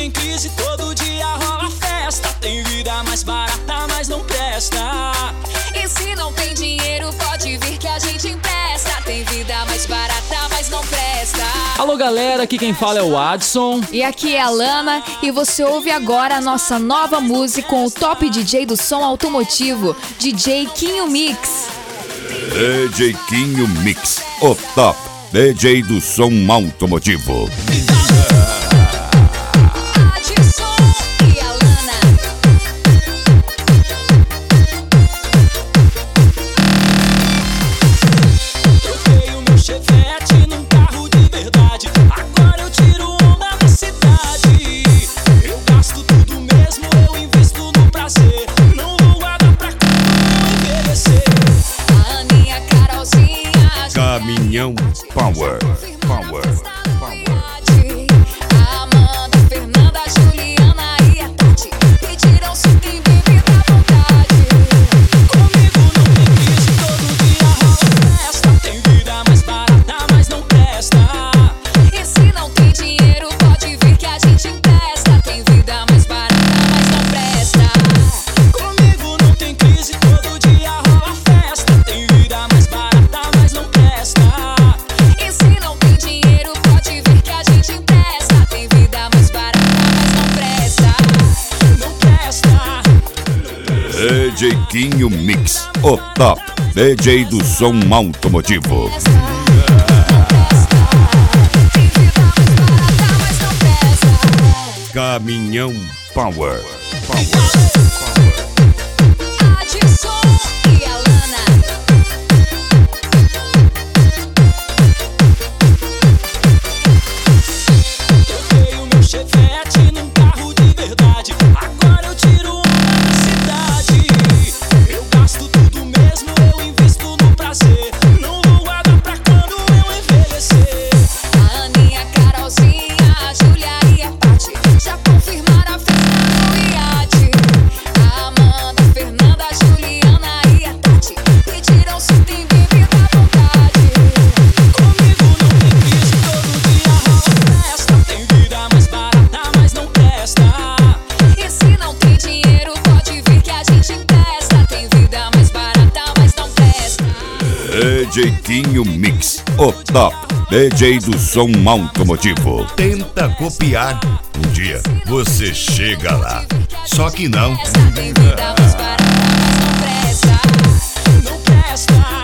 tem crise, todo dia rola festa. Tem vida mais barata, mas não presta. E se não tem dinheiro, pode vir que a gente empresta. Tem vida mais barata, mas não presta. Alô galera, aqui quem fala é o Adson. E aqui é a Lana, e você ouve agora a nossa nova música com o top DJ do som automotivo, DJ Quinho Mix. DJ Quinho Mix, o top DJ do som automotivo. Adson e a Lana. Troquei o meu Chevette num carro de verdade. Agora eu tiro onda na cidade. Eu gasto tudo mesmo, eu invisto no prazer. Não vou guardar pra quando eu envelhecer. A Aninha, Carolzinha, Caminhão Power. Amanda, Fernanda, Juliana e a Tati pediram se tem bebida à vontade. Comigo não tem crise, todo dia rola festa. Tem vida mais barata, mas não presta. E se não tem dinheiro, pode vir que a gente empresta. Tem vida mais barata, mas não presta. Comigo não tem crise, todo dia rola festa. Tem vida mais barata, mas não presta. E se não tem dinheiro, pode vir que a gente empresta. Tem vida mais barata, mas não presta. Não presta. DJ Quinho Mix, o top DJ do som automotivo. Caminhão Power. Adson e a Lana. Troquei o meu Chevette num carro de verdade. Agora eu tiro onda na cidade. Eu gasto tudo mesmo, eu invisto no prazer. Não vou guardar pra quando eu envelhecer. A Aninha, Carolzinha, a Júlia e a Tati já confirmaram a festa no iate. A Amanda, Fernanda, Juliana e a Tati pediram se tem bebida à vontade. Comigo não tem crise, todo dia rola festa. Tem vida mais barata, mas não presta. E se não tem dinheiro, pode vir que a gente empresta. Tem vida mais barata, mas não presta. DJ Quinho Mix, o top DJ do som automotivo. Tenta copiar, um dia você chega lá. Só que não. Tem vida mais barata, mas não presta. Não presta.